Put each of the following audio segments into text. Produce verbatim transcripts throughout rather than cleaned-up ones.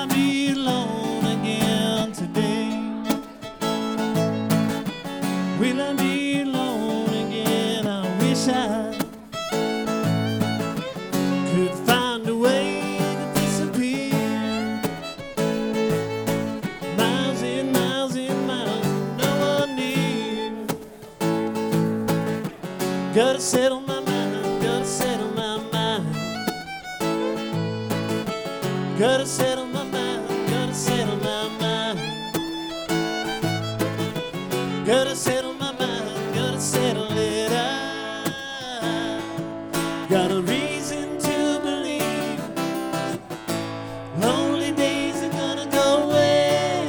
I be alone again today? Will I be alone again? I wish I could find a way to disappear. Miles and miles and miles, no one near. Gotta settle my mind, gotta settle my mind. Gotta settle my mind, gotta settle my mind. Gotta settle my mind, gotta settle it out. Got a reason to believe lonely days are gonna go away.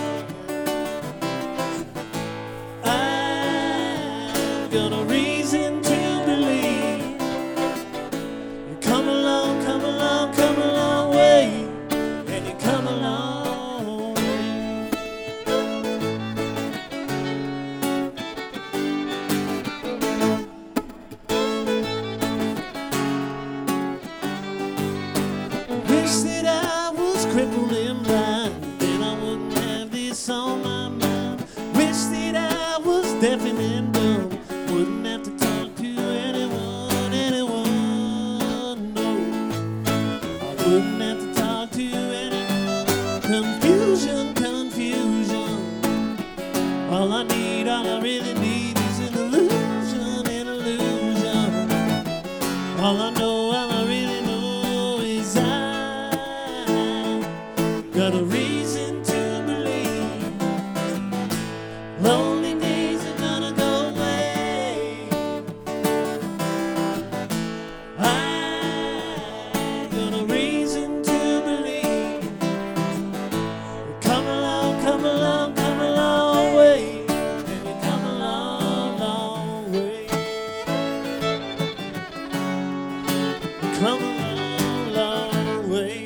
I've got a reason to believe you come along, come along, come a long way, and you come a long way. Wish that I was crippled and blind, then I wouldn't have this on my mind. Wish that I was deaf and dumb, wouldn't have to talk to anyone, anyone, no. I wouldn't have to talk to anyone. Confusion, confusion. All I need, all I really need is an illusion, an illusion. All I know, all I really know is I got a reason to believe lonely days are gonna go away. I got a reason to believe you come along, come along, come a long way, and you come a long, long way. Come a long, long way.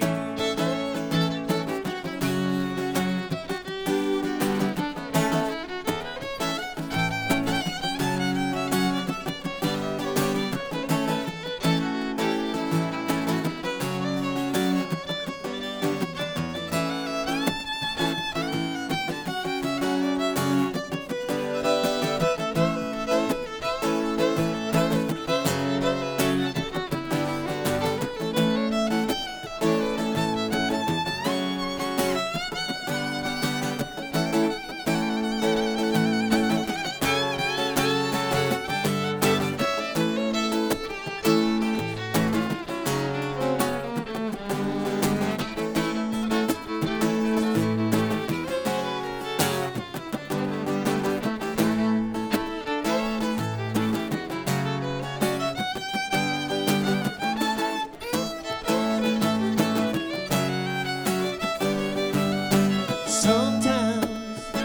Sometimes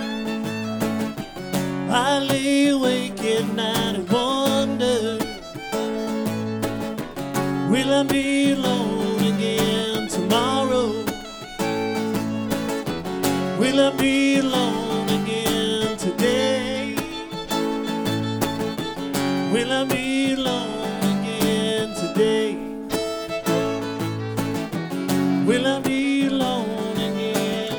I lay awake at night and wonder, will I be alone again tomorrow? Will I be alone again today? Will I be alone again today? Will I be alone again?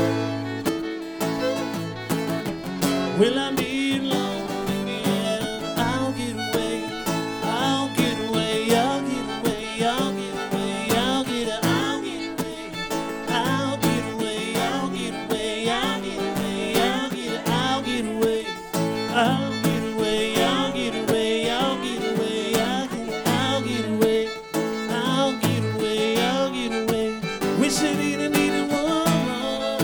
Will I be alone again? I'll get away, I'll get away, I'll get away, I'll get away, I'll get a- I'll get away, I'll get away, I'll get away, I'll get away, I'll get a- I'll get away, I'll get away, I'll get away, I'll get away, I'll get a- I'll get away, I'll get away, I'll get away. Wish I didn't need a woman.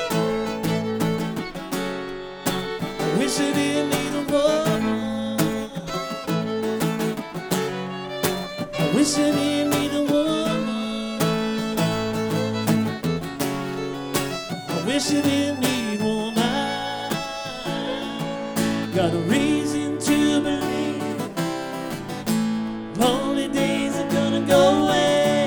Wish I didn't need a woman. I wish I didn't need a woman. I wish I didn't need one. I got a reason to believe lonely days are gonna go away.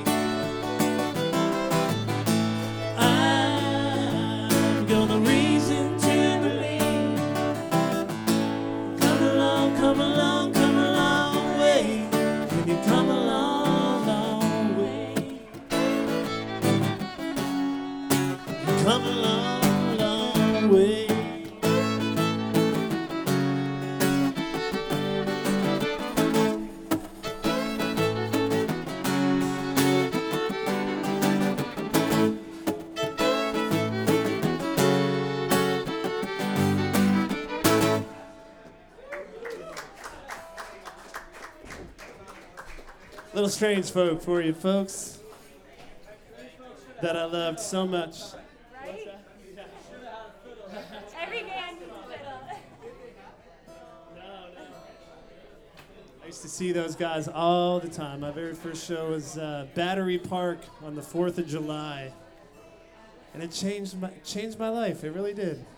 I've got a reason to believe. Come along, come along, come a long way. Can you come a long, long way? come a long, long way. Little Strange Folk for you folks that I loved so much. Right? Every man needs a fiddle. I used to see those guys all the time. My very first show was uh, Battery Park on the fourth of July. And it changed my, changed my life. It really did.